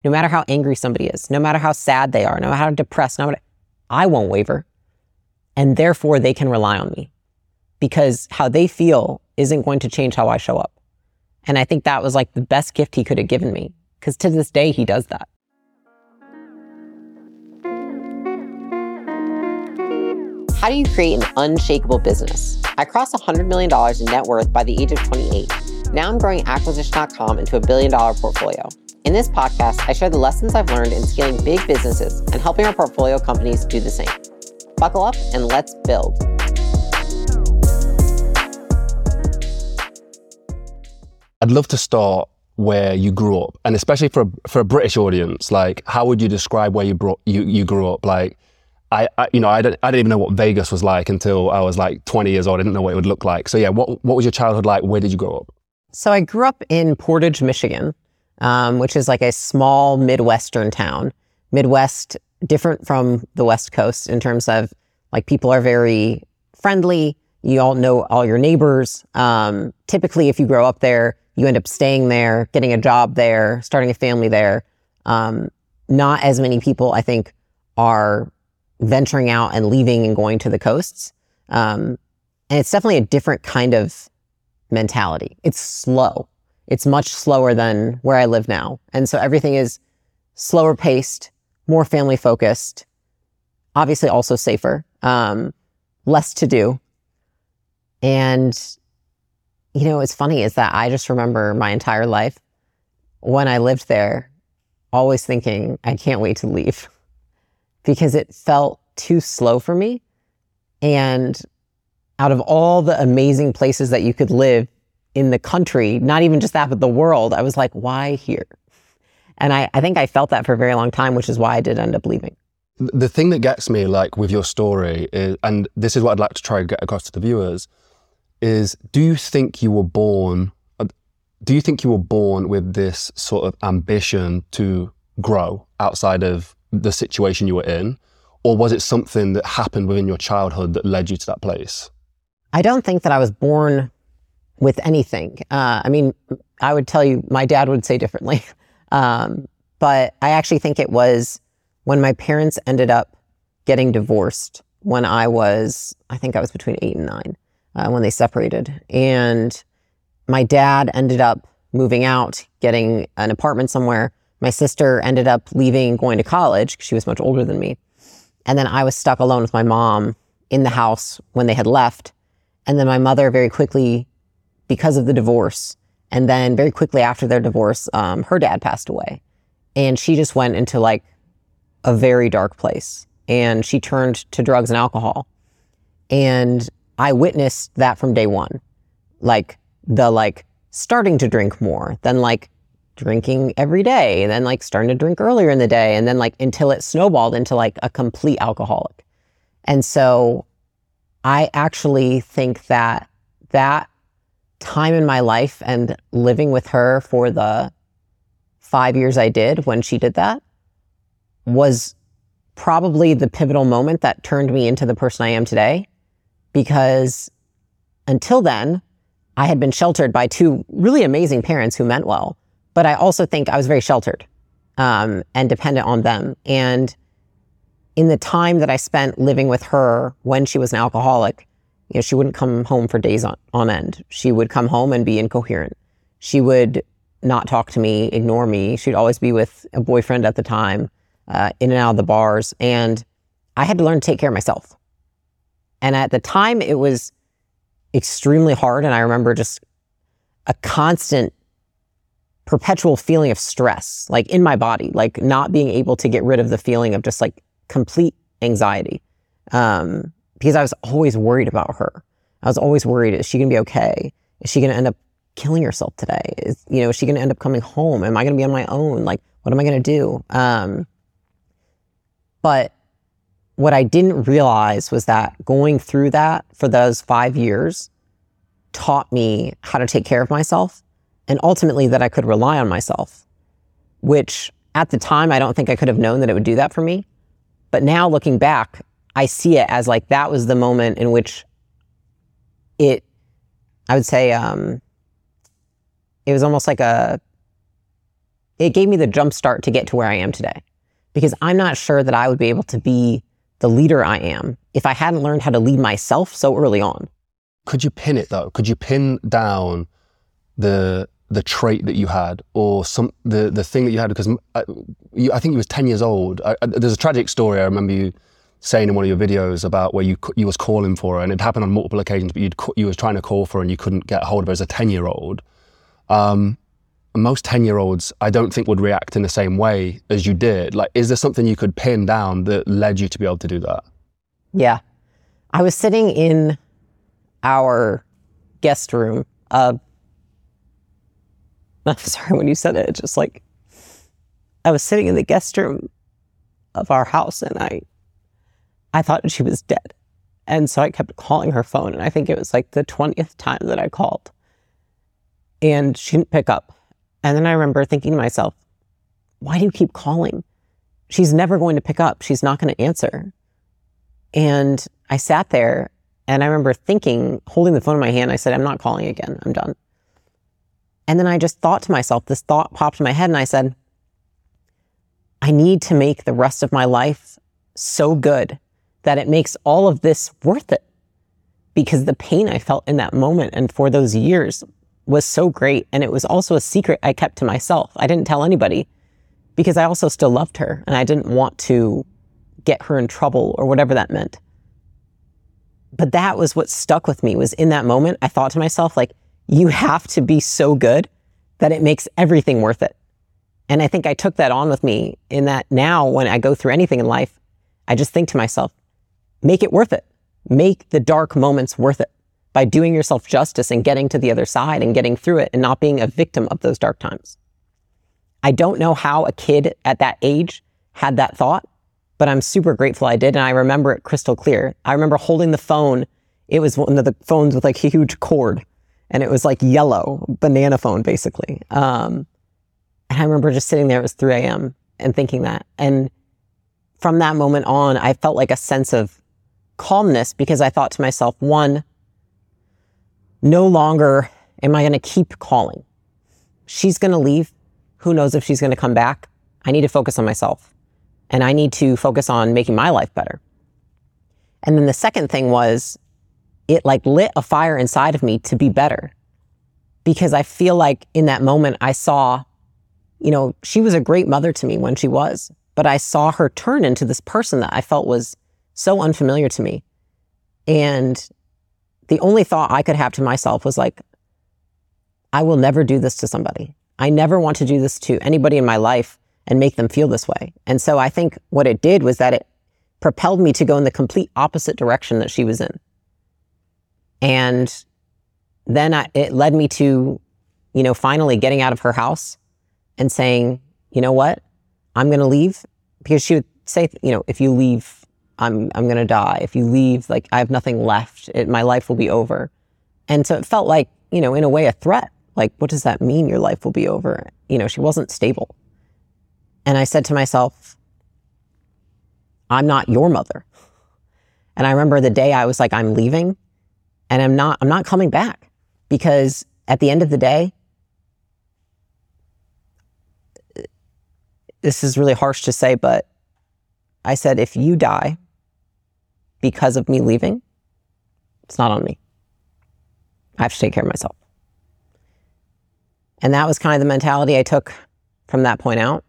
No matter how angry somebody is, no matter how sad they are, no matter how depressed, I won't waver. And therefore they can rely on me because how they feel isn't going to change how I show up. And I think that was like the best gift he could have given me, because to this day, he does that. How do you create an unshakable business? I crossed $100 million in net worth by the age of 28. Now I'm growing Acquisition.com into $1 billion portfolio. In this podcast, I share the lessons I've learned in scaling big businesses and helping our portfolio companies do the same. Buckle up and let's build. I'd love to start where you grew up, and especially for a British audience, like how would you describe where you grew up? Like, I didn't even know what Vegas was like until I was like 20 years old. I didn't know what it would look like. So yeah, what was your childhood like? Where did you grow up? So I grew up in Portage, Michigan, which is like a small Midwestern town. Midwest, different from the West Coast in terms of like people are very friendly. You all know all your neighbors. Typically, if you grow up there, you end up staying there, getting a job there, starting a family there. Not as many people, I think, are venturing out and leaving and going to the coasts. And it's definitely a different kind of mentality. It's slow. It's much slower than where I live now. And so everything is slower paced, more family focused, obviously also safer, less to do. And, you know, what's funny is that I just remember my entire life when I lived there, always thinking, I can't wait to leave because it felt too slow for me. And out of all the amazing places that you could live in the country, not even just that, but the world, I was like, why here? And I think I felt that for a very long time, which is why I did end up leaving. The thing that gets me, like with your story, is, and this is what I'd like to try and get across to the viewers, is do you think you were born with this sort of ambition to grow outside of the situation you were in? Or was it something that happened within your childhood that led you to that place? I don't think that I was born with anything. I mean, I would tell you, my dad would say differently. But I actually think it was when my parents ended up getting divorced when I think I was between 8 and 9, when they separated. And my dad ended up moving out, getting an apartment somewhere. My sister ended up leaving, going to college, because she was much older than me. And then I was stuck alone with my mom in the house when they had left. And then my mother very quickly, because of the divorce, and then very quickly after their divorce, her dad passed away. And she just went into like a very dark place. And she turned to drugs and alcohol. And I witnessed that from day one. Like starting to drink more, then like drinking every day, and then like starting to drink earlier in the day, and then like until it snowballed into like a complete alcoholic. And so I actually think that time in my life and living with her for the 5 years I did when she did that was probably the pivotal moment that turned me into the person I am today. Because until then, I had been sheltered by 2 really amazing parents who meant well. But I also think I was very sheltered and dependent on them. And in the time that I spent living with her when she was an alcoholic, you know, she wouldn't come home for days on end. She would come home and be incoherent. She would not talk to me, ignore me. She'd always be with a boyfriend at the time, in and out of the bars. And I had to learn to take care of myself. And at the time, it was extremely hard. And I remember just a constant, perpetual feeling of stress, like in my body, like not being able to get rid of the feeling of just like complete anxiety. Because I was always worried about her. I was always worried, is she going to be okay? Is she going to end up killing herself today? Is she going to end up coming home? Am I going to be on my own? Like, what am I going to do? But what I didn't realize was that going through that for those 5 years taught me how to take care of myself, and ultimately that I could rely on myself, which at the time, I don't think I could have known that it would do that for me. But now looking back, I see it as like that was the moment in which I would say, it was almost like it it gave me the jump start to get to where I am today. Because I'm not sure that I would be able to be the leader I am if I hadn't learned how to lead myself so early on. Could you pin it though? Could you pin down the trait that you had, or the thing that you had? Because I think you was 10 years old. There's a tragic story I remember you saying in one of your videos about where you was calling for her, and it happened on multiple occasions, but you was trying to call for her and you couldn't get a hold of her as a 10-year-old. Most 10-year-olds, I don't think would react in the same way as you did. Like, is there something you could pin down that led you to be able to do that? Yeah. I was sitting in our guest room. I'm sorry, when you said it, just like, I was sitting in the guest room of our house, and I thought she was dead. And so I kept calling her phone, and I think it was like the 20th time that I called. And she didn't pick up. And then I remember thinking to myself, why do you keep calling? She's never going to pick up. She's not going to answer. And I sat there, and I remember thinking, holding the phone in my hand, I said, I'm not calling again. I'm done. And then I just thought to myself, this thought popped in my head, and I said, I need to make the rest of my life so good that it makes all of this worth it. Because the pain I felt in that moment and for those years was so great. And it was also a secret I kept to myself. I didn't tell anybody because I also still loved her, and I didn't want to get her in trouble or whatever that meant. But that was what stuck with me, was in that moment, I thought to myself, like, you have to be so good that it makes everything worth it. And I think I took that on with me, in that now when I go through anything in life, I just think to myself, make it worth it. Make the dark moments worth it by doing yourself justice and getting to the other side and getting through it and not being a victim of those dark times. I don't know how a kid at that age had that thought, but I'm super grateful I did. And I remember it crystal clear. I remember holding the phone. It was one of the phones with like a huge cord, and it was like yellow, banana phone basically. And I remember just sitting there, it was 3 a.m. and thinking that. And from that moment on, I felt like a sense of calmness, because I thought to myself, one, no longer am I going to keep calling. She's going to leave. Who knows if she's going to come back? I need to focus on myself, and I need to focus on making my life better. And then the second thing was, it like lit a fire inside of me to be better, because I feel like in that moment I saw, she was a great mother to me when she was, but I saw her turn into this person that I felt was so unfamiliar to me. And the only thought I could have to myself was like, I will never do this to somebody. I never want to do this to anybody in my life and make them feel this way. And so I think what it did was that it propelled me to go in the complete opposite direction that she was in. And then it led me to, finally getting out of her house and saying, you know what, I'm going to leave. Because she would say, if you leave, I'm going to die. If you leave, like, I have nothing left. My life will be over. And so it felt like, in a way, a threat. Like, what does that mean? Your life will be over. She wasn't stable. And I said to myself, I'm not your mother. And I remember the day I was like, I'm leaving, and I'm not coming back, because at the end of the day, this is really harsh to say, but I said, if you die because of me leaving, it's not on me. I have to take care of myself. And that was kind of the mentality I took from that point out.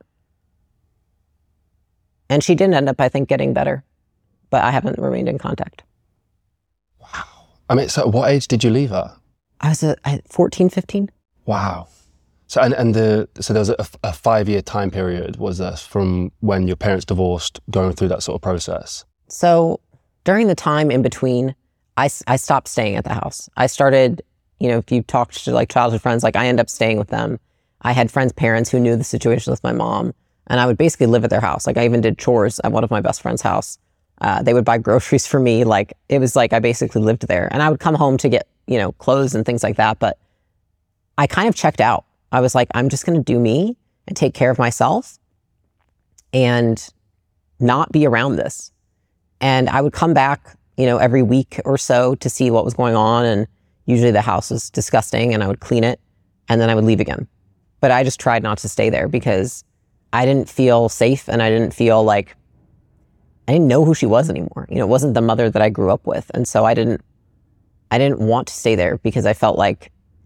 And she did end up, I think, getting better, but I haven't remained in contact. Wow. I mean, so at what age did you leave her? I was 14, 15. Wow. So so there was a 5-year time period, was there, from when your parents divorced, going through that sort of process? So during the time in between, I stopped staying at the house. I started, if you talked to like childhood friends, like I ended up staying with them. I had friends' parents who knew the situation with my mom, and I would basically live at their house. Like I even did chores at one of my best friend's house. They would buy groceries for me. Like it was like I basically lived there, and I would come home to get, clothes and things like that. But I kind of checked out. I was like, I'm just going to do me and take care of myself and not be around this. And I would come back, every week or so to see what was going on. And usually the house was disgusting, and I would clean it, and then I would leave again. but I just tried not to stay there because I didn't feel safe and I didn't feel like, I didn't know who she was anymore. You know, it wasn't the mother that I grew up with. And so I didn't want to stay there because I felt like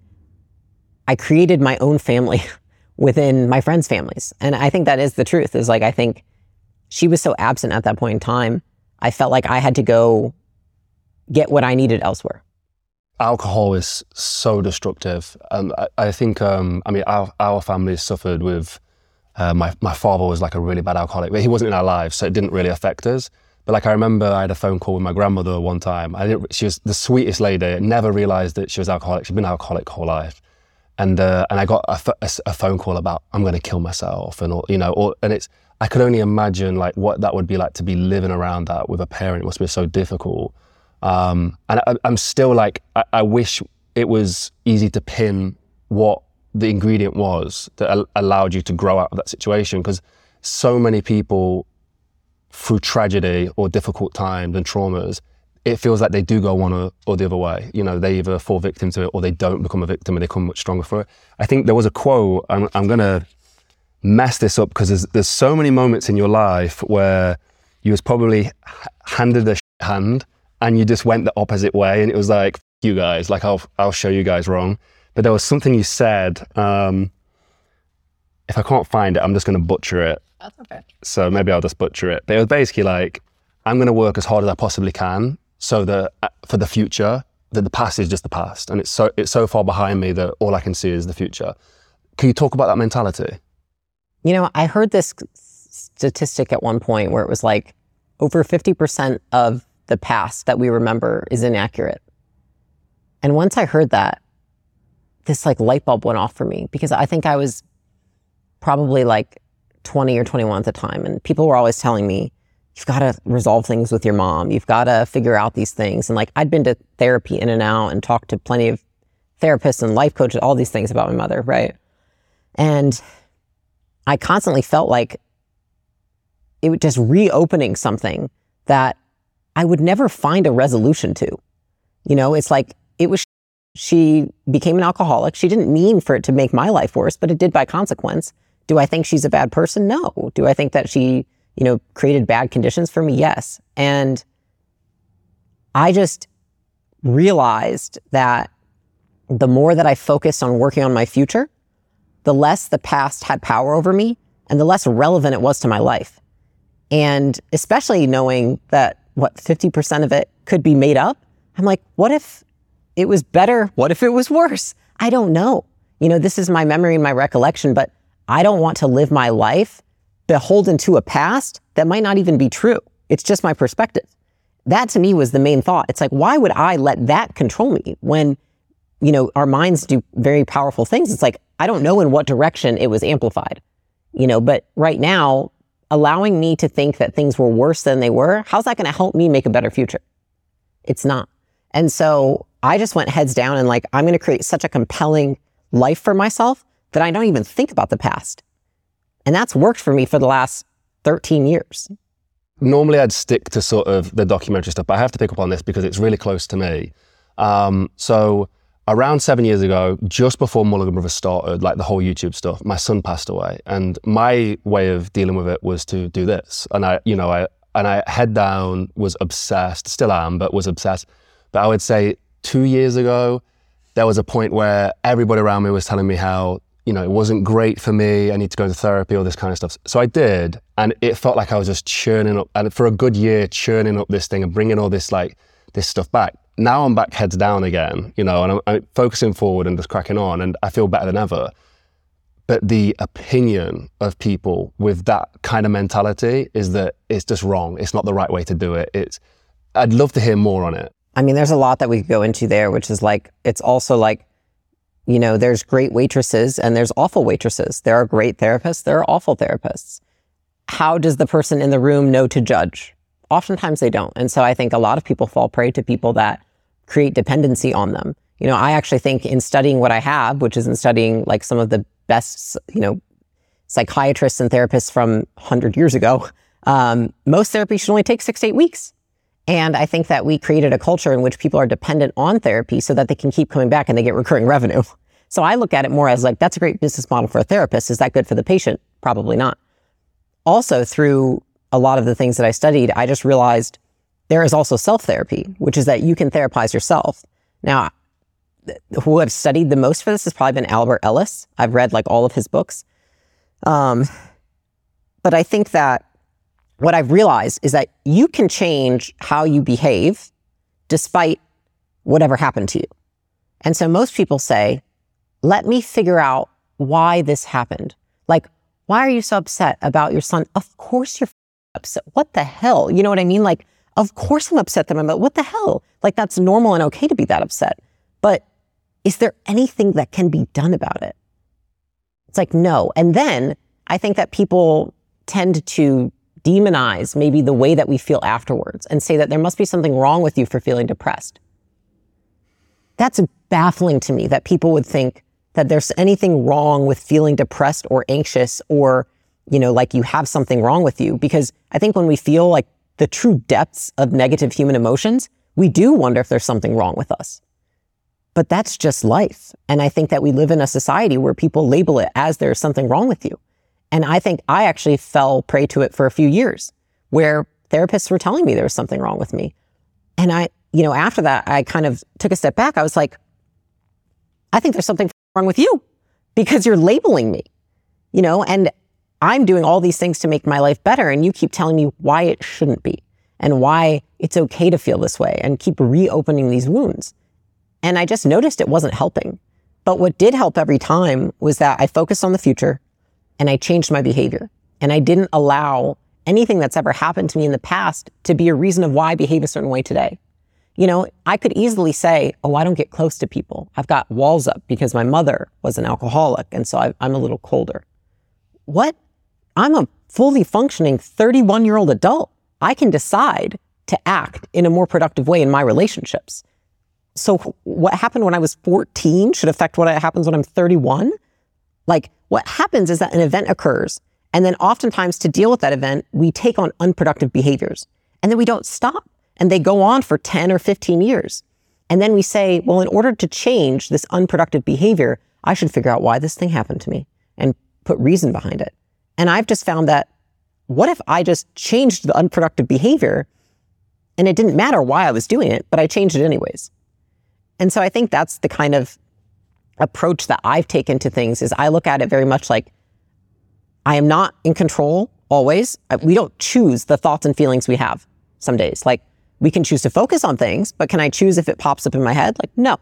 I created my own family within my friends' families. And I think that is the truth, is like, I think she was so absent at that point in time. I felt like I had to go get what I needed elsewhere. Alcohol is so destructive. I think, our family suffered with, my father was like a really bad alcoholic, but he wasn't in our lives, so it didn't really affect us. But like, I remember I had a phone call with my grandmother one time. She was the sweetest lady. I never realized that she was alcoholic. She'd been alcoholic her whole life. And I got a phone call about, I'm going to kill myself, and I could only imagine like what that would be like to be living around that with a parent. It must be so difficult. And I'm still like, I wish it was easy to pin what the ingredient was that allowed you to grow out of that situation, because so many people through tragedy or difficult times and traumas, it feels like they do go one or the other way. You know, they either fall victim to it or they don't become a victim and they come much stronger for it. I think there was a quote, I'm going to mess this up because there's so many moments in your life where you was probably handed a hand and you just went the opposite way, and it was like, you guys, like I'll show you guys wrong. But there was something you said, if I can't find it, I'm just going to butcher it. That's okay. So maybe I'll just butcher it. But it was basically like, I'm going to work as hard as I possibly can so that for the future, that the past is just the past. And it's so far behind me that all I can see is the future. Can you talk about that mentality? You know, I heard this statistic at one point where it was like over 50% of the past that we remember is inaccurate. And once I heard that, this like light bulb went off for me, because I think I was probably like 20 or 21 at the time. And people were always telling me, you've got to resolve things with your mom. You've got to figure out these things. And like, I'd been to therapy in and out and talked to plenty of therapists and life coaches, all these things about my mother, right? And I constantly felt like it was just reopening something that I would never find a resolution to. You know, it's like, she became an alcoholic. She didn't mean for it to make my life worse, but it did by consequence. Do I think she's a bad person? No. Do I think that she, created bad conditions for me? Yes. And I just realized that the more that I focused on working on my future, the less the past had power over me and the less relevant it was to my life. And especially knowing that 50% of it could be made up. I'm like, what if it was better? What if it was worse? I don't know. This is my memory and my recollection, but I don't want to live my life beholden to a past that might not even be true. It's just my perspective. That to me was the main thought. It's like, why would I let that control me when, our minds do very powerful things? It's like, I don't know in what direction it was amplified, but right now, allowing me to think that things were worse than they were, how's that going to help me make a better future? It's not. And so I just went heads down and like, I'm going to create such a compelling life for myself that I don't even think about the past. And that's worked for me for the last 13 years. Normally I'd stick to sort of the documentary stuff, but I have to pick up on this because it's really close to me. So around 7 years ago, just before Mulligan Brothers started, like the whole YouTube stuff, my son passed away. And my way of dealing with it was to do this. And I head down, was obsessed, still am, but was obsessed. But I would say 2 years ago, there was a point where everybody around me was telling me how, it wasn't great for me. I need to go to therapy, all this kind of stuff. So I did. And it felt like I was just churning up, and for a good year, churning up this thing and bringing all this, like this stuff back. Now I'm back heads down again, and I'm focusing forward and just cracking on, and I feel better than ever. But the opinion of people with that kind of mentality is that it's just wrong. It's not the right way to do it. I'd love to hear more on it. I mean, there's a lot that we could go into there, which is like, it's also like, there's great waitresses and there's awful waitresses. There are great therapists, there are awful therapists. How does the person in the room know to judge? Oftentimes they don't. And so I think a lot of people fall prey to people that create dependency on them. I actually think in studying what I have, which is in studying like some of the best, psychiatrists and therapists from 100 years ago, most therapy should only take 6 to 8 weeks. And I think that we created a culture in which people are dependent on therapy so that they can keep coming back and they get recurring revenue. So I look at it more as like, that's a great business model for a therapist. Is that good for the patient? Probably not. Also, through a lot of the things that I studied, I just realized there is also self-therapy, which is that you can therapize yourself. Now, who I've studied the most for this has probably been Albert Ellis. I've read like all of his books. But I think that what I've realized is that you can change how you behave despite whatever happened to you. And so most people say, let me figure out why this happened. Like, why are you so upset about your son? Of course you're upset. What the hell? You know what I mean? Like, of course I'm upset that I'm what the hell? Like, that's normal and okay to be that upset. But is there anything that can be done about it? It's like, no. And then I think that people tend to demonize maybe the way that we feel afterwards and say that there must be something wrong with you for feeling depressed. That's baffling to me that people would think that there's anything wrong with feeling depressed or anxious or, you know, like you have something wrong with you. Because I think when we feel like the true depths of negative human emotions, we do wonder if there's something wrong with us. But that's just life. And I think that we live in a society where people label it as there's something wrong with you. And I think I actually fell prey to it for a few years where therapists were telling me there was something wrong with me. And I, you know, after that, I kind of took a step back. I was like, I think there's something wrong with you because you're labeling me, you know, and I'm doing all these things to make my life better. And you keep telling me why it shouldn't be and why it's okay to feel this way and keep reopening these wounds. And I just noticed it wasn't helping. But what did help every time was that I focused on the future and I changed my behavior. And I didn't allow anything that's ever happened to me in the past to be a reason of why I behave a certain way today. You know, I could easily say, oh, I don't get close to people. I've got walls up because my mother was an alcoholic. And so I'm a little colder. What? I'm a fully functioning 31-year-old adult. I can decide to act in a more productive way in my relationships. So what happened when I was 14 should affect what happens when I'm 31? Like, what happens is that an event occurs, and then oftentimes to deal with that event, we take on unproductive behaviors, and then we don't stop, and they go on for 10 or 15 years. And then we say, well, in order to change this unproductive behavior, I should figure out why this thing happened to me and put reason behind it. And I've just found that, what if I just changed the unproductive behavior, and it didn't matter why I was doing it, but I changed it anyways? And so I think that's the kind of approach that I've taken to things. Is I look at it very much like I am not in control always. We don't choose the thoughts and feelings we have some days. Like, we can choose to focus on things, but can I choose if it pops up in my head? Like, no.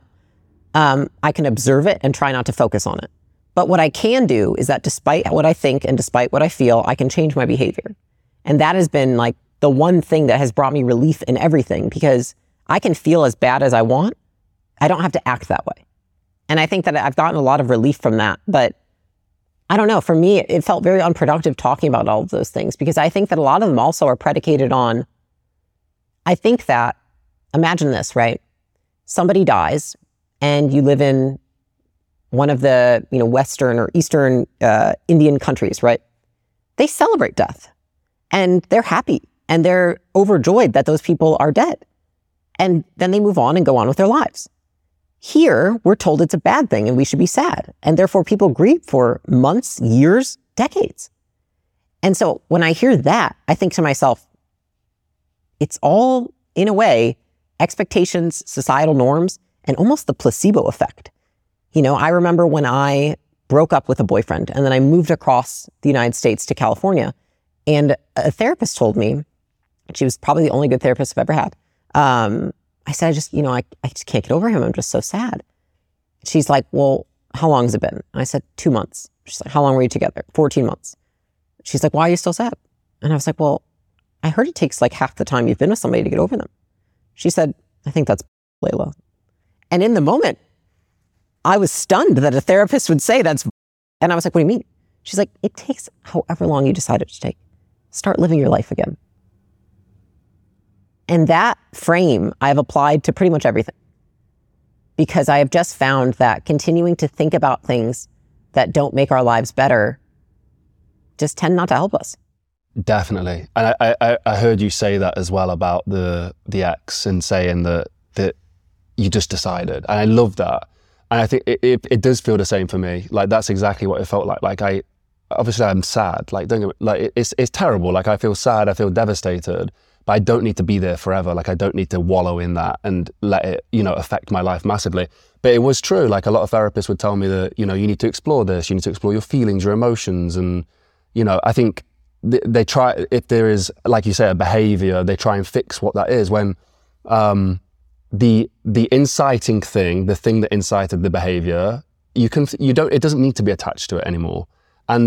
I can observe it and try not to focus on it. But what I can do is that despite what I think and despite what I feel, I can change my behavior. And that has been like the one thing that has brought me relief in everything, because I can feel as bad as I want. I don't have to act that way. And I think that I've gotten a lot of relief from that. But I don't know, for me, it felt very unproductive talking about all of those things, because I think that a lot of them also are predicated on, I think that, imagine this, right? Somebody dies and you live in one of the, you know, Western or Eastern Indian countries, right? They celebrate death and they're happy and they're overjoyed that those people are dead. And then they move on and go on with their lives. Here, we're told it's a bad thing and we should be sad. And therefore people grieve for months, years, decades. And so when I hear that, I think to myself, it's all, in a way, expectations, societal norms, and almost the placebo effect. You know, I remember when I broke up with a boyfriend and then I moved across the United States to California, and a therapist told me, she was probably the only good therapist I've ever had. I said, I just can't get over him. I'm just so sad. She's like, well, how long has it been? I said, 2 months. She's like, how long were you together? 14 months. She's like, why are you still sad? And I was like, well, I heard it takes like half the time you've been with somebody to get over them. She said, I think that's Layla. And in the moment, I was stunned that a therapist would say that's, and I was like, what do you mean? She's like, it takes however long you decide it to take. Start living your life again. And that frame I've applied to pretty much everything, because I have just found that continuing to think about things that don't make our lives better just tend not to help us. Definitely. And I heard you say that as well about the ex, and saying that you just decided. And I love that. And I think it does feel the same for me. Like, that's exactly what it felt like. Like, obviously I'm sad. Like, don't get me, like, it's terrible. Like, I feel sad, I feel devastated, but I don't need to be there forever. Like, I don't need to wallow in that and let it, affect my life massively. But it was true. Like, a lot of therapists would tell me that, you need to explore this, you need to explore your feelings, your emotions. And, I think they try, if there is, like you say, a behavior, they try and fix what that is, when the inciting thing, the thing that incited the behavior, it doesn't need to be attached to it anymore. And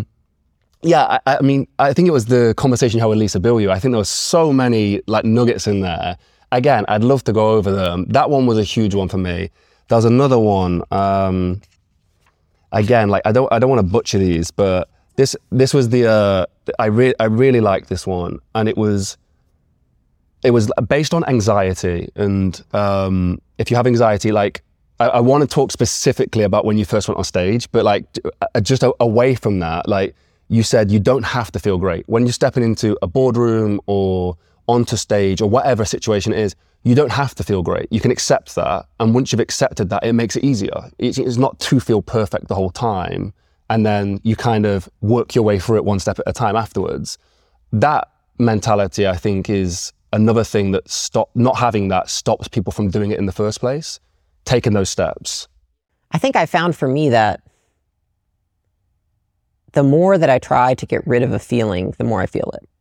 I mean, I think it was the conversation you had with Lisa Bilyeu. I think there was so many like nuggets in there. Again, I'd love to go over them. That one was a huge one for me. There was another one. Again, like I don't want to butcher these, but this was the I really liked this one, and it was based on anxiety. And if you have anxiety, like I want to talk specifically about when you first went on stage, but like just away from that, like you said, you don't have to feel great when you're stepping into a boardroom or onto stage or whatever situation it is. You don't have to feel great. You can accept that. And once you've accepted that, it makes it easier. It's not to feel perfect the whole time. And then you kind of work your way through it one step at a time afterwards. That mentality, I think, is another thing that not having that stops people from doing it in the first place, taking those steps. I think I found for me that the more that I try to get rid of a feeling, the more I feel it.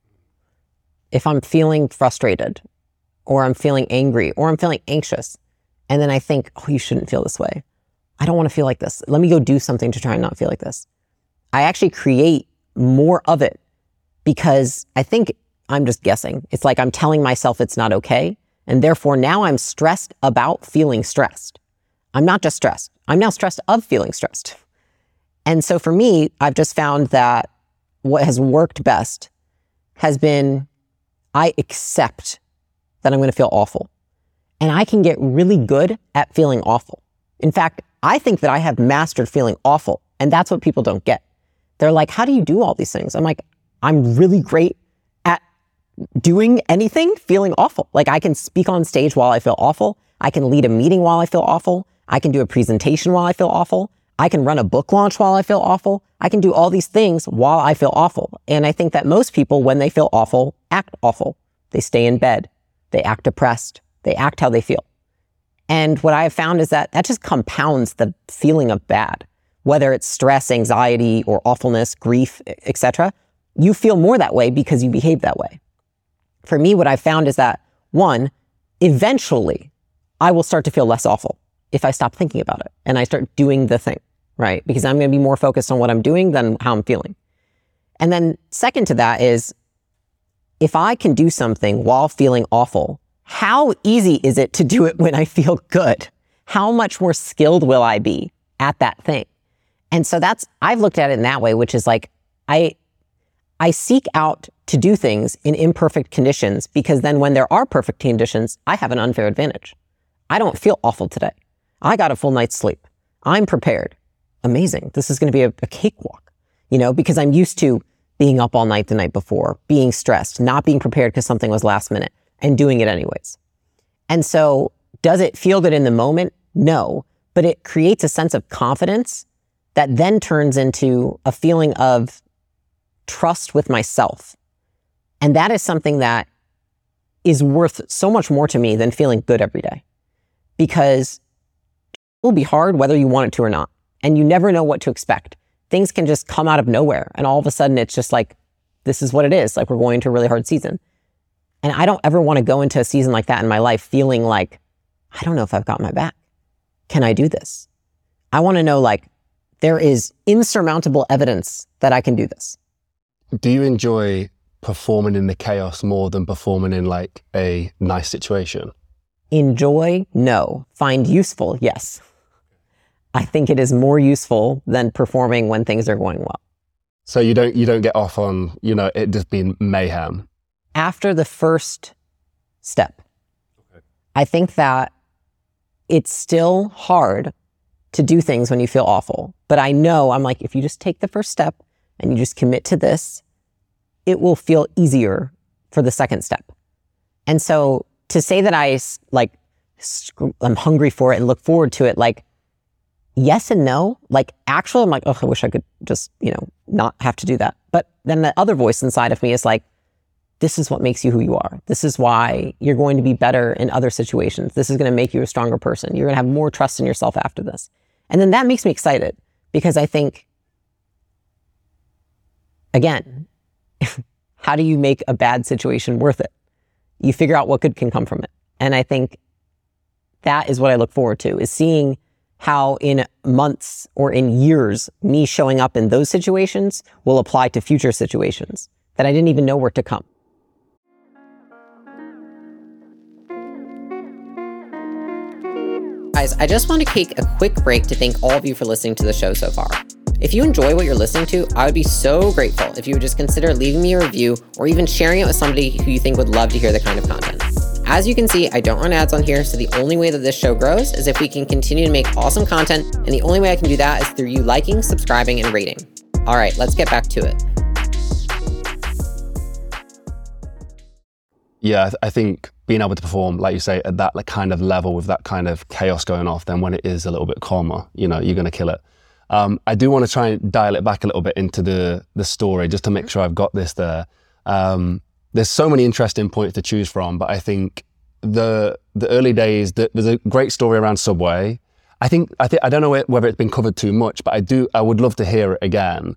If I'm feeling frustrated, or I'm feeling angry, or I'm feeling anxious, and then I think, oh, you shouldn't feel this way. I don't want to feel like this. Let me go do something to try and not feel like this. I actually create more of it because I think I'm just guessing. It's like I'm telling myself it's not okay. And therefore now I'm stressed about feeling stressed. I'm not just stressed. I'm now stressed of feeling stressed. And so for me, I've just found that what has worked best has been I accept that I'm going to feel awful. And I can get really good at feeling awful. In fact, I think that I have mastered feeling awful. And that's what people don't get. They're like, how do you do all these things? I'm like, I'm really great at doing anything, feeling awful. Like I can speak on stage while I feel awful. I can lead a meeting while I feel awful. I can do a presentation while I feel awful. I can run a book launch while I feel awful. I can do all these things while I feel awful. And I think that most people, when they feel awful, act awful. They stay in bed. They act depressed. They act how they feel. And what I have found is that just compounds the feeling of bad, whether it's stress, anxiety, or awfulness, grief, etc. You feel more that way because you behave that way. For me, what I've found is that, one, eventually I will start to feel less awful if I stop thinking about it and I start doing the thing, right? Because I'm going to be more focused on what I'm doing than how I'm feeling. And then second to that is, if I can do something while feeling awful, how easy is it to do it when I feel good? How much more skilled will I be at that thing? And so I've looked at it in that way, which is like, I seek out to do things in imperfect conditions because then when there are perfect conditions, I have an unfair advantage. I don't feel awful today. I got a full night's sleep. I'm prepared. Amazing. This is going to be a cakewalk, because I'm used to being up all night the night before, being stressed, not being prepared because something was last minute, and doing it anyways. And so does it feel good in the moment? No, but it creates a sense of confidence that then turns into a feeling of trust with myself. And that is something that is worth so much more to me than feeling good every day, because it will be hard whether you want it to or not. And you never know what to expect. Things can just come out of nowhere. And all of a sudden it's just like, this is what it is. Like we're going into a really hard season. And I don't ever want to go into a season like that in my life feeling like, I don't know if I've got my back. Can I do this? I want to know, like, there is insurmountable evidence that I can do this. Do you enjoy performing in the chaos more than performing in like a nice situation? Enjoy? No. Find useful? Yes. I think it is more useful than performing when things are going well. So you don't get off on, it just being mayhem? After the first step, okay. I think that it's still hard to do things when you feel awful. But I know, I'm like, if you just take the first step and you just commit to this, it will feel easier for the second step. And so to say that I'm hungry for it and look forward to it, like, yes and no. Like actually, I'm like, oh, I wish I could just, not have to do that. But then the other voice inside of me is like, this is what makes you who you are. This is why you're going to be better in other situations. This is going to make you a stronger person. You're going to have more trust in yourself after this. And then that makes me excited because I think, again, how do you make a bad situation worth it? You figure out what good can come from it. And I think that is what I look forward to, is seeing how in months or in years, me showing up in those situations will apply to future situations that I didn't even know were to come. Guys, I just want to take a quick break to thank all of you for listening to the show so far. If you enjoy what you're listening to, I would be so grateful if you would just consider leaving me a review or even sharing it with somebody who you think would love to hear the kind of content. As you can see, I don't run ads on here, so the only way that this show grows is if we can continue to make awesome content, and the only way I can do that is through you liking, subscribing, and rating. All right, let's get back to it. Yeah, I think being able to perform, like you say, at that kind of level with that kind of chaos going off, then when it is a little bit calmer, you're going to kill it. I do want to try and dial it back a little bit into the story, just to make sure I've got this there. There's so many interesting points to choose from, but I think the early days, there's a great story around Subway. I think I don't know whether it's been covered too much, but I would love to hear it again.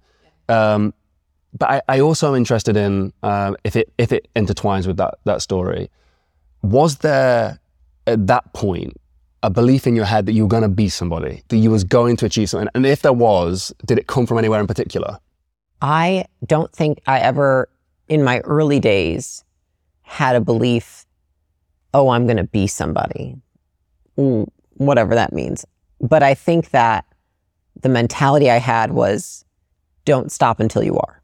But I also am interested in if it intertwines with that story. Was there at that point a belief in your head that you were going to be somebody, that you was going to achieve something? And if there was, did it come from anywhere in particular? I don't think I ever, in my early days, had a belief, oh, I'm going to be somebody, whatever that means. But I think that the mentality I had was, don't stop until you are.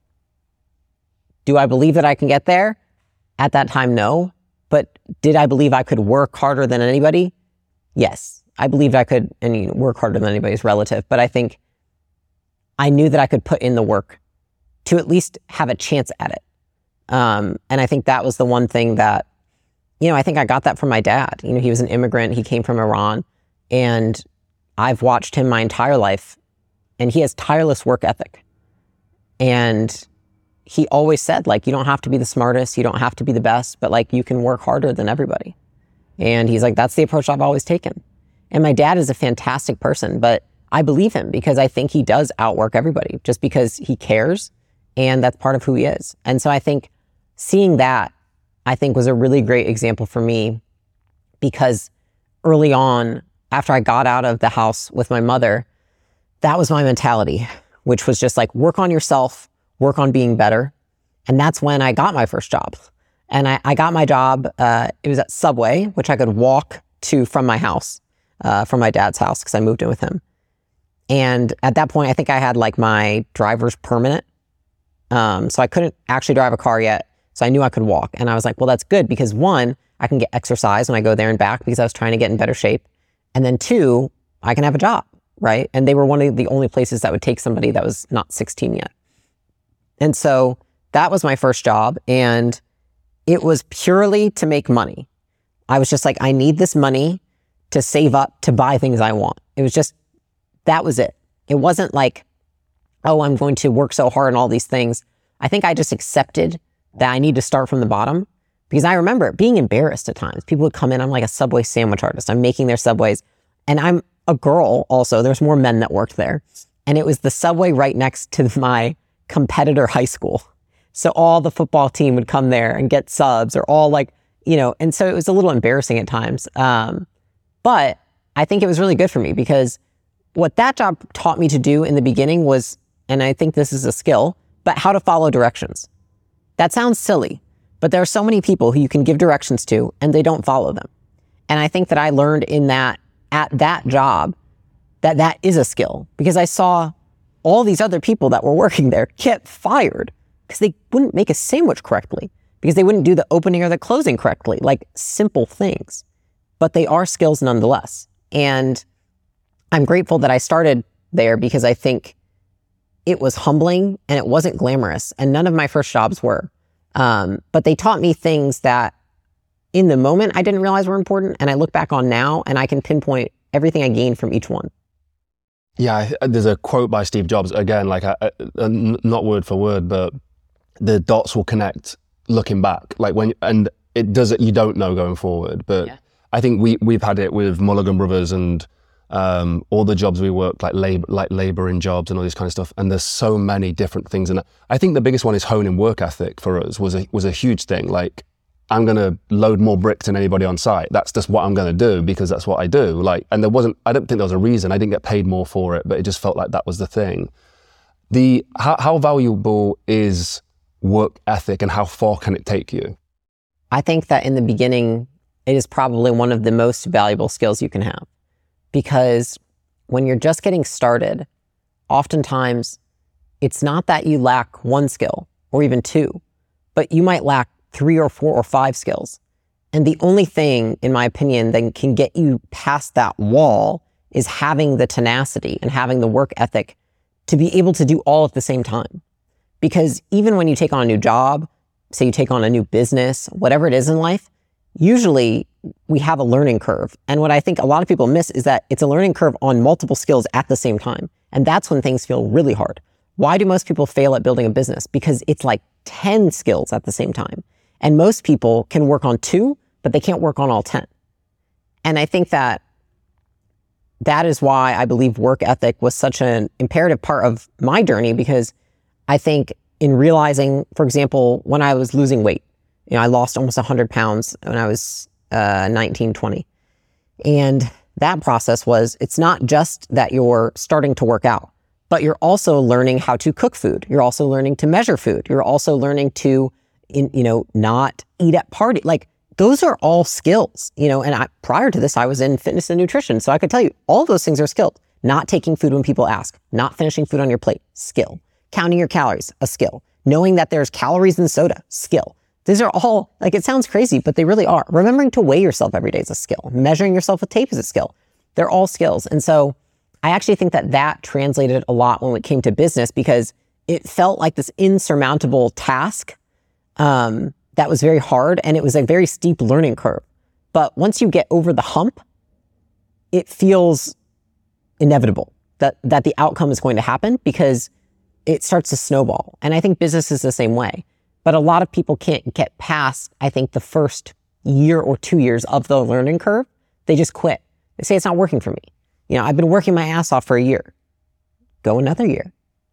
Do I believe that I can get there? At that time, no. But did I believe I could work harder than anybody? Yes. I believed I could, and work harder than anybody's relative. But I think I knew that I could put in the work to at least have a chance at it. And I think that was the one thing that, I think I got that from my dad. He was an immigrant. He came from Iran. And I've watched him my entire life. And he has tireless work ethic. And he always said, you don't have to be the smartest, you don't have to be the best, but you can work harder than everybody. And he's like, that's the approach I've always taken. And my dad is a fantastic person, but I believe him because I think he does outwork everybody just because he cares, and that's part of who he is. And so I think seeing that, I think, was a really great example for me, because early on, after I got out of the house with my mother, that was my mentality, which was just work on yourself, work on being better. And that's when I got my first job. And I got my job, it was at Subway, which I could walk to from my house, from my dad's house, because I moved in with him. And at that point, I think I had my driver's permit. So I couldn't actually drive a car yet. So I knew I could walk. And I was like, well, that's good, because one, I can get exercise when I go there and back, because I was trying to get in better shape. And then two, I can have a job, right? And they were one of the only places that would take somebody that was not 16 yet. And so that was my first job, and it was purely to make money. I was just I need this money to save up to buy things I want. It was just, that was it. It wasn't oh, I'm going to work so hard on all these things. I think I just accepted that I need to start from the bottom, because I remember being embarrassed at times. People would come in, I'm like a Subway sandwich artist. I'm making their Subways, and I'm a girl also. There's more men that worked there. And it was the Subway right next to my competitor high school. So all the football team would come there and get subs, or all and so it was a little embarrassing at times. But I think it was really good for me, because what that job taught me to do in the beginning was, and I think this is a skill, but how to follow directions. That sounds silly, but there are so many people who you can give directions to and they don't follow them. And I think that I learned at that job that is a skill, because I saw all these other people that were working there get fired because they wouldn't make a sandwich correctly, because they wouldn't do the opening or the closing correctly, simple things. But they are skills nonetheless. And I'm grateful that I started there, because I think it was humbling and it wasn't glamorous, and none of my first jobs were. But they taught me things that in the moment I didn't realize were important, and I look back on now and I can pinpoint everything I gained from each one. Yeah, there's a quote by Steve Jobs, again, like not word for word, but the dots will connect looking back. Like and it does it, you don't know going forward. But yeah. I think we've had it with Mulligan Brothers and all the jobs we worked, like laboring jobs and all this kind of stuff. And there's so many different things. And I think the biggest one is honing work ethic for us was a huge thing. Like, I'm going to load more bricks than anybody on site. That's just what I'm going to do because that's what I do. Like, and I don't think there was a reason. I didn't get paid more for it, but it just felt like that was the thing. How valuable is work ethic and how far can it take you? I think that in the beginning, it is probably one of the most valuable skills you can have, because when you're just getting started, oftentimes it's not that you lack one skill or even two, but you might lack 3 or 4 or 5 skills. And the only thing, in my opinion, that can get you past that wall is having the tenacity and having the work ethic to be able to do all at the same time. Because even when you take on a new job, say you take on a new business, whatever it is in life, usually we have a learning curve. And what I think a lot of people miss is that it's a learning curve on multiple skills at the same time. And that's when things feel really hard. Why do most people fail at building a business? Because it's like 10 skills at the same time. And most people can work on 2, but they can't work on all 10. And I think that is why I believe work ethic was such an imperative part of my journey, because I think in realizing, for example, when I was losing weight, I lost almost 100 pounds when I was 19, 20. And that process was, it's not just that you're starting to work out, but you're also learning how to cook food. You're also learning to measure food. You're also learning to not eat at party. Like, those are all skills, and prior to this, I was in fitness and nutrition. So I could tell you all those things are skilled. Not taking food when people ask, not finishing food on your plate, skill. Counting your calories, a skill. Knowing that there's calories in soda, skill. These are all, like, it sounds crazy, but they really are. Remembering to weigh yourself every day is a skill. Measuring yourself with tape is a skill. They're all skills. And so I actually think that translated a lot when it came to business, because it felt like this insurmountable task that was very hard, and it was a very steep learning curve. But once you get over the hump, it feels inevitable that the outcome is going to happen, because it starts to snowball. And I think business is the same way. But a lot of people can't get past, I think, the first year or 2 years of the learning curve. They just quit. They say, it's not working for me. I've been working my ass off for a year. Go another year.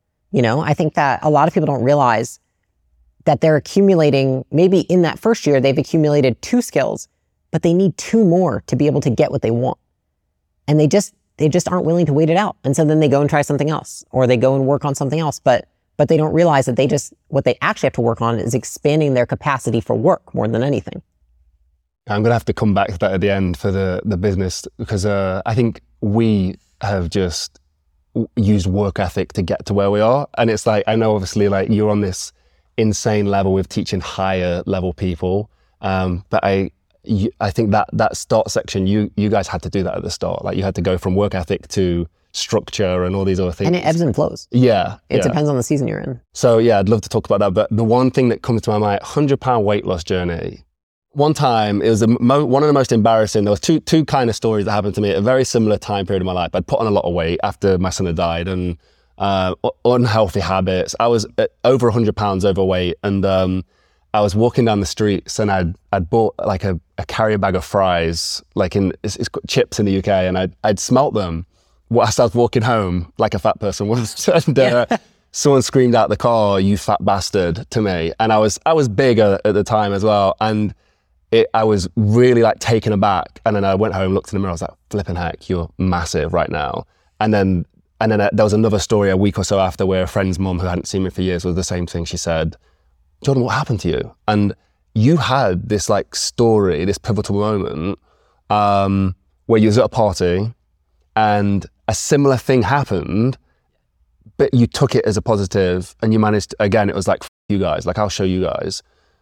I think that a lot of people don't realize that they're accumulating, maybe in that first year, they've accumulated 2 skills, but they need 2 more to be able to get what they want. And they just aren't willing to wait it out. And so then they go and try something else, or they go and work on something else. But they don't realize that what they actually have to work on is expanding their capacity for work more than anything. I'm going to have to come back to that at the end for the business, because I think we have just used work ethic to get to where we are. And it's like, I know obviously like you're on this insane level with teaching higher level people. But I think that start section, you guys had to do that at the start. Like, you had to go from work ethic to structure and all these other things. And it ebbs and flows. Yeah. It depends on the season you're in. So yeah, I'd love to talk about that. But the one thing that comes to my mind, 100-pound weight loss journey. One time, it was one of the most embarrassing. There was two kind of stories that happened to me at a very similar time period of my life. I'd put on a lot of weight after my son had died, and unhealthy habits. I was over 100 pounds overweight, and I was walking down the streets, and I'd bought like a carrier bag of fries, like it's chips in the UK, and I'd smelt them whilst I was walking home like a fat person was. And someone screamed out the car, "You fat bastard," to me. And I was big at the time as well. And I was really like taken aback. And then I went home, looked in the mirror, I was like, flipping heck, you're massive right now. And then there was another story a week or so after where a friend's mum who hadn't seen me for years was the same thing. She said, "Jordan, what happened to you?" And you had this like story, this pivotal moment where you was at a party and a similar thing happened, but you took it as a positive and you managed, again, it was like, you guys, like, I'll show you guys.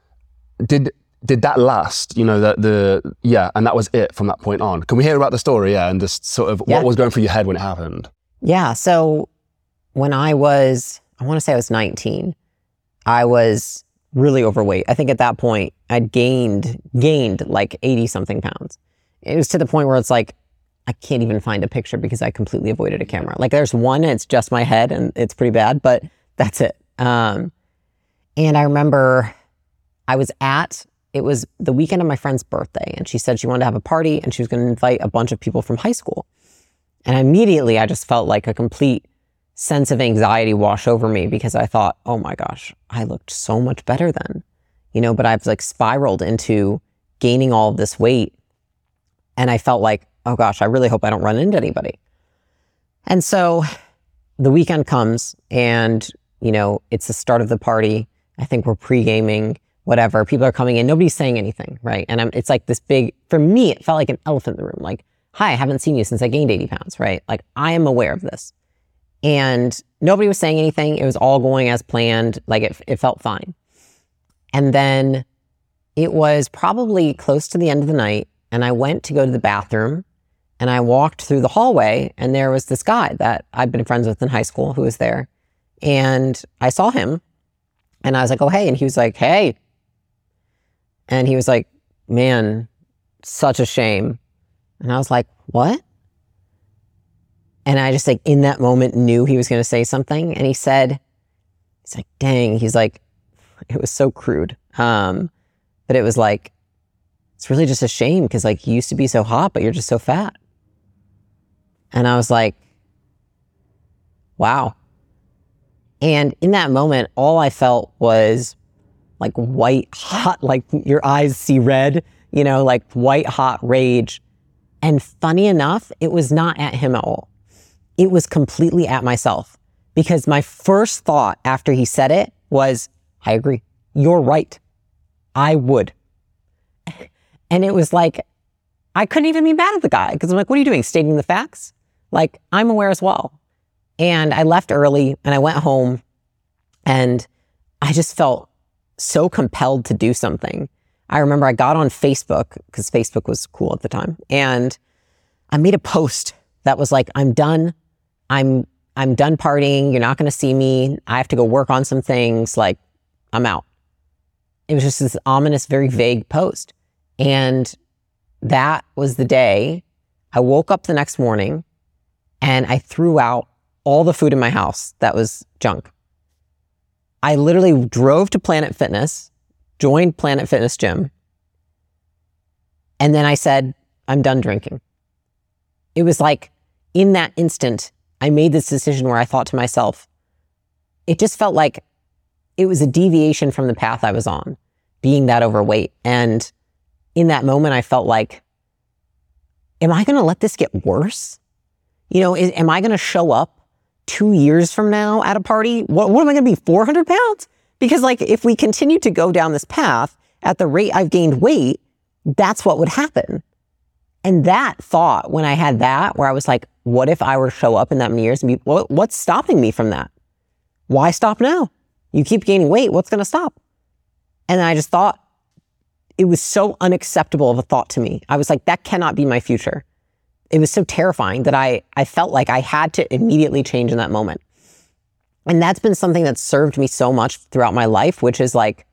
Did that last, and that was it from that point on. Can we hear about the story? Yeah. And just sort of what was going through your head when it happened? Yeah. So when I want to say I was 19, I was really overweight. I think at that point I'd gained like 80 something pounds. It was to the point where it's like, I can't even find a picture because I completely avoided a camera. Like there's one, it's just my head and it's pretty bad, but that's it. And I remember it was the weekend of my friend's birthday, and she said she wanted to have a party and she was going to invite a bunch of people from high school. And immediately I just felt like a complete sense of anxiety wash over me because I thought, oh my gosh, I looked so much better then, but I've like spiraled into gaining all of this weight. And I felt like, oh gosh, I really hope I don't run into anybody. And so the weekend comes and, it's the start of the party. I think we're pre-gaming, whatever. People are coming in. Nobody's saying anything, right? And it's like this big, for me, it felt like an elephant in the room. Like, hi, I haven't seen you since I gained 80 pounds, right? Like, I am aware of this. And nobody was saying anything. It was all going as planned. Like, it felt fine. And then it was probably close to the end of the night, and I went to go to the bathroom, and I walked through the hallway, and there was this guy that I'd been friends with in high school who was there. And I saw him, and I was like, oh, hey. And he was like, hey. And he was like, man, such a shame. And I was like, what? And I just like in that moment knew he was going to say something. And he's like, dang, he's like, it was so crude. But it was like, it's really just a shame because like you used to be so hot, but you're just so fat. And I was like, wow. And in that moment, all I felt was like white hot, like your eyes see red, like white hot rage. And funny enough, it was not at him at all. It was completely at myself, because my first thought after he said it was, I agree. You're right. I would. And it was like, I couldn't even be mad at the guy because I'm like, what are you doing? Stating the facts? Like, I'm aware as well. And I left early and I went home and I just felt so compelled to do something. I remember I got on Facebook because Facebook was cool at the time. And I made a post that was like, I'm done. I'm done partying. You're not going to see me. I have to go work on some things. Like, I'm out. It was just this ominous, very vague post. And that was the day I woke up the next morning and I threw out all the food in my house that was junk. I literally drove to Planet Fitness, joined Planet Fitness Gym, and then I said, I'm done drinking. It was like in that instant, I made this decision where I thought to myself, it just felt like it was a deviation from the path I was on, being that overweight. And in that moment, I felt like, am I going to let this get worse? Am I going to show up 2 years from now at a party? What am I going to be, 400 pounds? Because like, if we continue to go down this path at the rate I've gained weight, that's what would happen. And that thought, when I had that, where I was like, what if I were to show up in that many years and be, what's stopping me from that? Why stop now? You keep gaining weight, what's going to stop? And I just thought, it was so unacceptable of a thought to me. I was like, that cannot be my future. It was so terrifying that I felt like I had to immediately change in that moment. And that's been something that's served me so much throughout my life, which is like,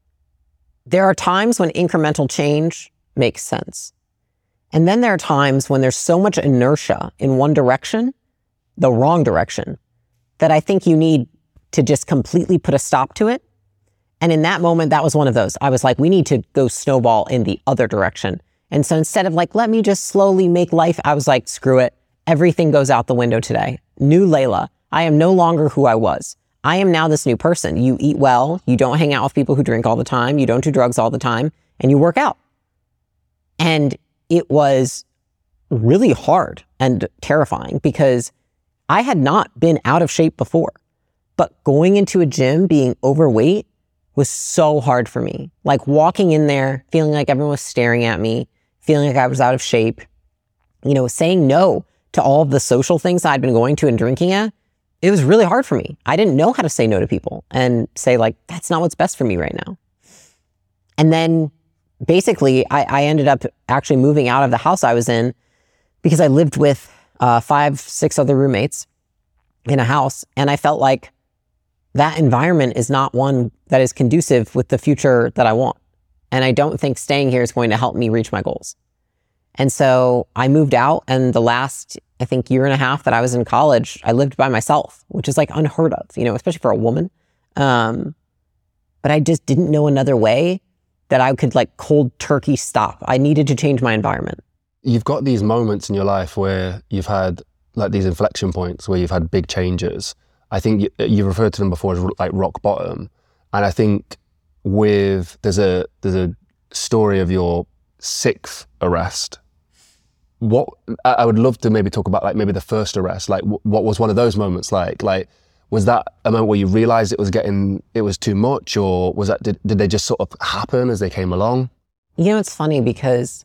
there are times when incremental change makes sense. And then there are times when there's so much inertia in one direction, the wrong direction, that I think you need to just completely put a stop to it. And in that moment, that was one of those. I was like, we need to go snowball in the other direction. And so instead of like, let me just slowly make life, I was like, screw it. Everything goes out the window today. New Layla. I am no longer who I was. I am now this new person. You eat well. You don't hang out with people who drink all the time. You don't do drugs all the time. And you work out. And it was really hard and terrifying because I had not been out of shape before. But going into a gym being overweight was so hard for me. Like walking in there, feeling like everyone was staring at me, feeling like I was out of shape, saying no to all of the social things I'd been going to and drinking at. It was really hard for me. I didn't know how to say no to people and say like, that's not what's best for me right now. And then basically I ended up actually moving out of the house I was in because I lived with 5-6 other roommates in a house. And I felt like that environment is not one that is conducive with the future that I want. And I don't think staying here is going to help me reach my goals. And so I moved out, and the last, I think, year and a half that I was in college, I lived by myself, which is like unheard of, especially for a woman. But I just didn't know another way that I could like cold turkey stop. I needed to change my environment. You've got these moments in your life where you've had like these inflection points where you've had big changes. I think you referred to them before as like rock bottom. And I think there's a story of your 6th arrest. What I would love to maybe talk about, like maybe the first arrest. Like what was one of those moments like? Like, was that a moment where you realized it was too much, or was that, did they just sort of happen as they came along? It's funny because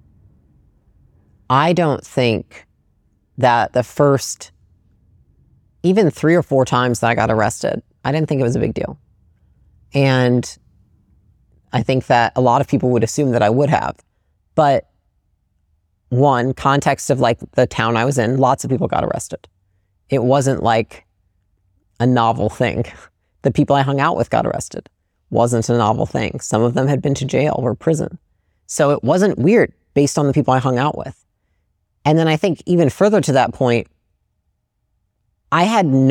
I don't think that the first, even 3 or 4 times that I got arrested, I didn't think it was a big deal. And I think that a lot of people would assume that I would have. But one, context of like the town I was in, lots of people got arrested. It wasn't like a novel thing. The people I hung out with got arrested. Wasn't a novel thing. Some of them had been to jail or prison. So it wasn't weird based on the people I hung out with. And then I think even further to that point, I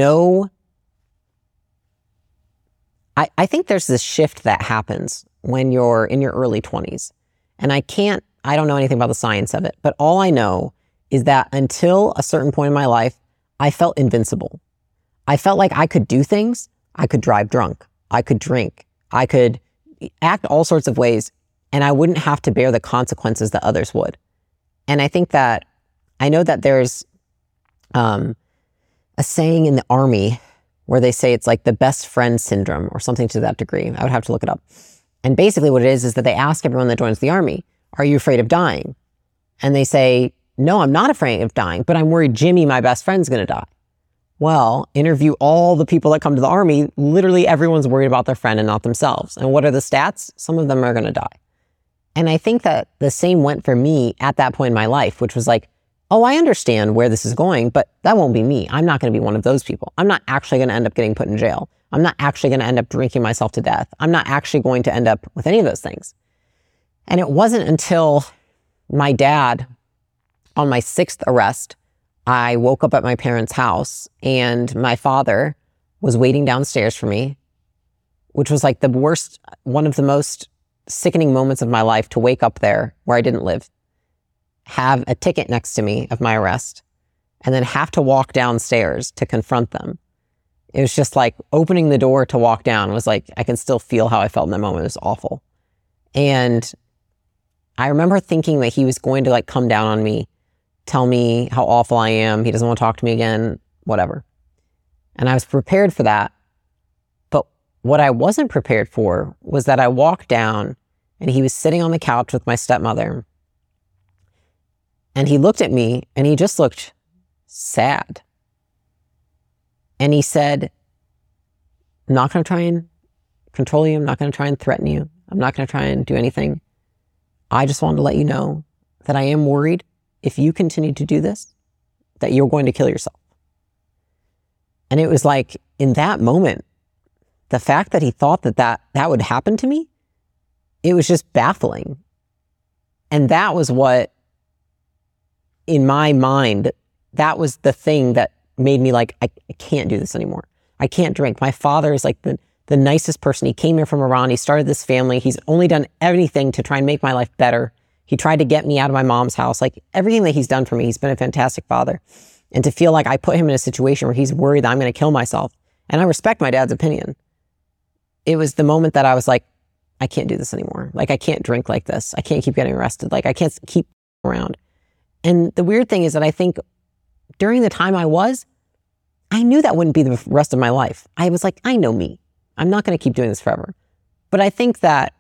think there's this shift that happens when you're in your early 20s. And I don't know anything about the science of it, but all I know is that until a certain point in my life, I felt invincible. I felt like I could do things. I could drive drunk. I could drink. I could act all sorts of ways, and I wouldn't have to bear the consequences that others would. And I know that there's a saying in the Army where they say it's like the best friend syndrome or something to that degree. I would have to look it up. And basically what it is that they ask everyone that joins the Army, are you afraid of dying? And they say, no, I'm not afraid of dying, but I'm worried Jimmy, my best friend's going to die. Well, interview all the people that come to the Army. Literally everyone's worried about their friend and not themselves. And what are the stats? Some of them are going to die. And I think that the same went for me at that point in my life, which was like, oh, I understand where this is going, but that won't be me. I'm not going to be one of those people. I'm not actually going to end up getting put in jail. I'm not actually going to end up drinking myself to death. I'm not actually going to end up with any of those things. And it wasn't until my dad, on my 6th arrest, I woke up at my parents' house and my father was waiting downstairs for me, which was like one of the most sickening moments of my life, to wake up there where I didn't live, have a ticket next to me of my arrest, and then have to walk downstairs to confront them. It was just like opening the door to walk down was like, I can still feel how I felt in that moment. It was awful. And I remember thinking that he was going to like come down on me, tell me how awful I am. He doesn't want to talk to me again, whatever. And I was prepared for that. But what I wasn't prepared for was that I walked down and he was sitting on the couch with my stepmother. And he looked at me and he just looked sad. And he said, I'm not going to try and control you. I'm not going to try and threaten you. I'm not going to try and do anything. I just wanted to let you know that I am worried if you continue to do this, that you're going to kill yourself. And it was like, in that moment, the fact that he thought that would happen to me, it was just baffling. And that was what, in my mind, that was the thing that made me like, I can't do this anymore. I can't drink. My father is like the nicest person. He came here from Iran. He started this family. He's only done everything to try and make my life better. He tried to get me out of my mom's house. Like everything that he's done for me, he's been a fantastic father. And to feel like I put him in a situation where he's worried that I'm going to kill myself. And I respect my dad's opinion. It was the moment that I was like, I can't do this anymore. Like I can't drink like this. I can't keep getting arrested. Like I can't keep around. And the weird thing is that I think during the time I knew that wouldn't be the rest of my life. I was like, I know me. I'm not going to keep doing this forever. But I think that,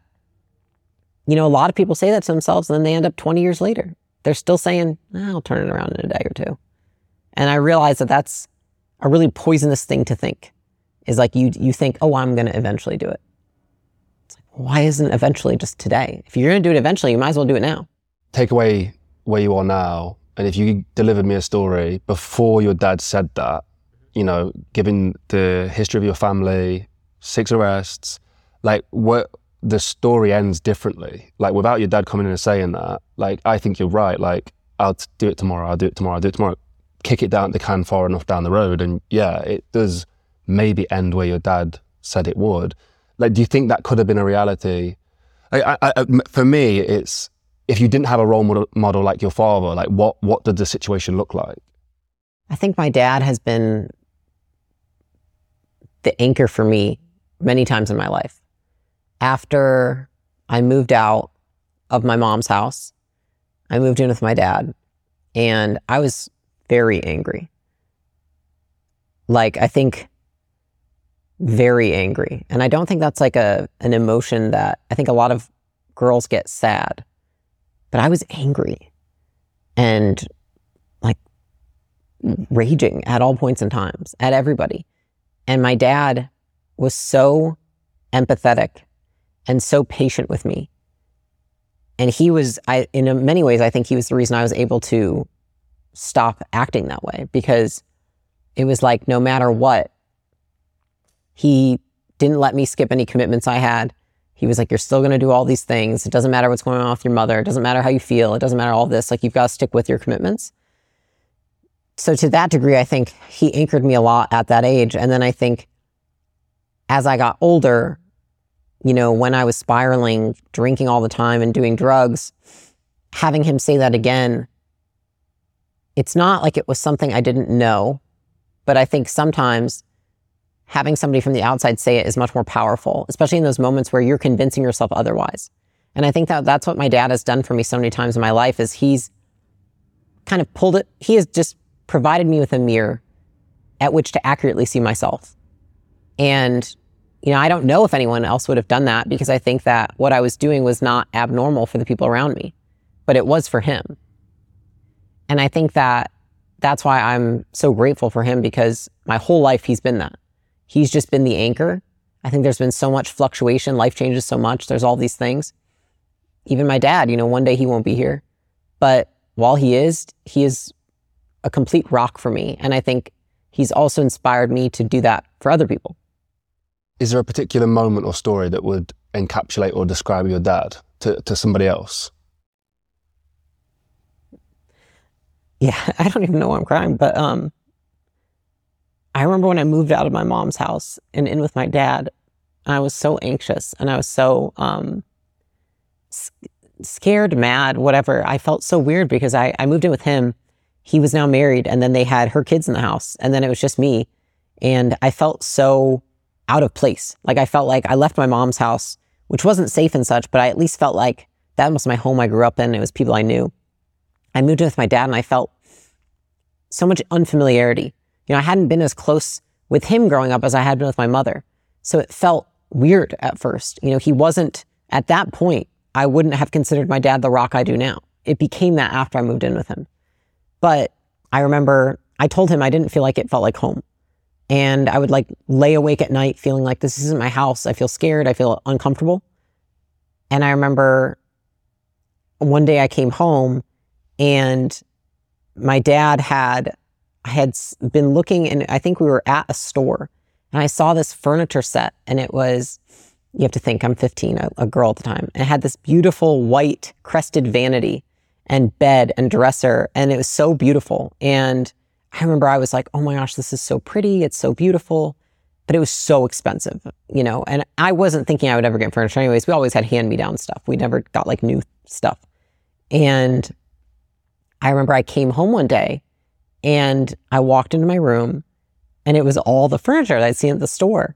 a lot of people say that to themselves and then they end up 20 years later. They're still saying, I'll turn it around in a day or two. And I realize that that's a really poisonous thing to think, is like you think, oh, I'm going to eventually do it. It's like, why isn't eventually just today? If you're going to do it eventually, you might as well do it now. Take away where you are now, and if you delivered me a story before your dad said that, given the history of your family, 6 arrests, like the story ends differently. Like without your dad coming in and saying that, like, I think you're right. Like, I'll do it tomorrow, I'll do it tomorrow, I'll do it tomorrow. Kick it down the can far enough down the road. And yeah, it does maybe end where your dad said it would. Like, do you think that could have been a reality? For me, it's, if you didn't have a role model like your father, like what did the situation look like? I think my dad has been the anchor for me many times in my life. After I moved out of my mom's house, I moved in with my dad, and I was very angry. Like, I think very angry. And I don't think that's like an emotion that I think a lot of girls get sad, but I was angry and like raging at all points and times at everybody. And my dad was so empathetic and so patient with me. And he was, in many ways, I think he was the reason I was able to stop acting that way, because it was like, no matter what, he didn't let me skip any commitments I had. He was like, you're still going to do all these things. It doesn't matter what's going on with your mother. It doesn't matter how you feel. It doesn't matter all this. Like, you've got to stick with your commitments. So to that degree, I think he anchored me a lot at that age. And then I think as I got older, you know, when I was spiraling, drinking all the time and doing drugs, having him say that again, it's not like it was something I didn't know, but I think sometimes having somebody from the outside say it is much more powerful, especially in those moments where you're convincing yourself otherwise. And I think that that's what my dad has done for me so many times in my life, is he's kind of pulled it. He has just provided me with a mirror at which to accurately see myself. And, you know, I don't know if anyone else would have done that, because I think that what I was doing was not abnormal for the people around me, but it was for him. And I think that that's why I'm so grateful for him, because my whole life he's been that. He's just been the anchor. I think there's been so much fluctuation. Life changes so much. There's all these things. Even my dad, you know, one day he won't be here. But while he is a complete rock for me. And I think he's also inspired me to do that for other people. Is there a particular moment or story that would encapsulate or describe your dad to somebody else? Yeah, I don't even know why I'm crying, but I remember when I moved out of my mom's house and in with my dad, I was so anxious and I was so scared, mad, whatever. I felt so weird because I moved in with him. He was now married, and then they had her kids in the house, and then it was just me. And I felt so out of place. Like, I felt like I left my mom's house, which wasn't safe and such, but I at least felt like that was my home I grew up in. It was people I knew. I moved in with my dad, and I felt so much unfamiliarity. You know, I hadn't been as close with him growing up as I had been with my mother. So it felt weird at first. You know, he wasn't, at that point, I wouldn't have considered my dad the rock I do now. It became that after I moved in with him. But I remember I told him I didn't feel like it felt like home. And I would like lay awake at night feeling like this isn't my house. I feel scared. I feel uncomfortable. And I remember one day I came home and my dad I had been looking, and I think we were at a store, and I saw this furniture set, and it was, you have to think, I'm 15, a girl at the time. And it had this beautiful white crested vanity and bed and dresser, and it was so beautiful. And I remember I was like, oh my gosh, this is so pretty. It's so beautiful. But it was so expensive, you know, and I wasn't thinking I would ever get furniture anyways. We always had hand-me-down stuff. We never got like new stuff. And I remember I came home one day and I walked into my room and it was all the furniture that I'd seen at the store.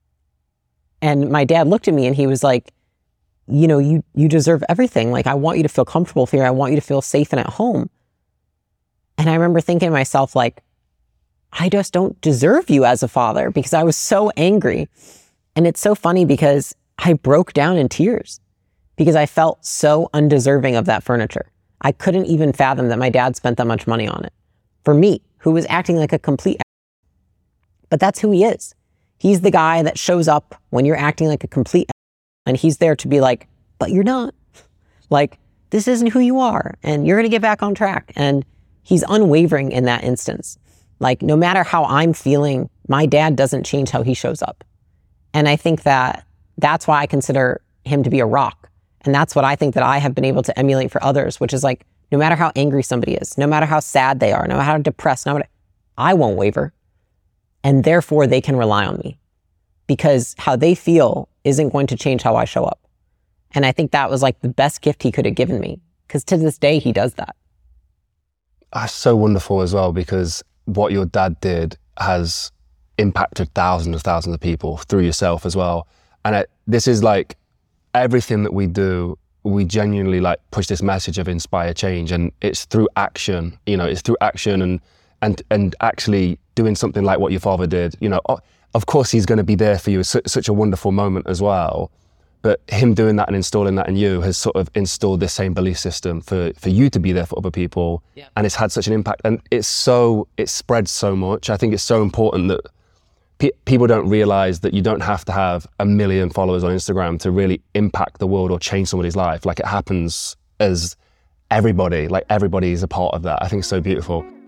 And my dad looked at me and he was like, you know, you deserve everything. Like, I want you to feel comfortable here. I want you to feel safe and at home. And I remember thinking to myself, like, I just don't deserve you as a father, because I was so angry. And it's so funny because I broke down in tears because I felt so undeserving of that furniture. I couldn't even fathom that my dad spent that much money on it for me, who was acting like a complete. But that's who he is. He's the guy that shows up when you're acting like a complete, and he's there to be like, but you're not. Like, this isn't who you are, and you're going to get back on track. And he's unwavering in that instance. Like, no matter how I'm feeling, my dad doesn't change how he shows up. And I think that that's why I consider him to be a rock. And that's what I think that I have been able to emulate for others, which is like, no matter how angry somebody is, no matter how sad they are, no matter how depressed, I won't waver. And therefore they can rely on me, because how they feel isn't going to change how I show up. And I think that was like the best gift he could have given me, because to this day, he does that. That's so wonderful as well, because what your dad did has impacted thousands of people through yourself as well. And this is like everything that we do, we genuinely like push this message of inspire change, and it's through action. It's through action and actually doing something like what your father did. Of course he's going to be there for you. It's such a wonderful moment as well. But him doing that and installing that in you has sort of installed this same belief system for you to be there for other people. Yeah. And it's had such an impact. And it spreads so much. I think it's so important that people don't realize that you don't have to have 1 million followers on Instagram to really impact the world or change somebody's life. Like, it happens as everybody is a part of that. I think it's so beautiful.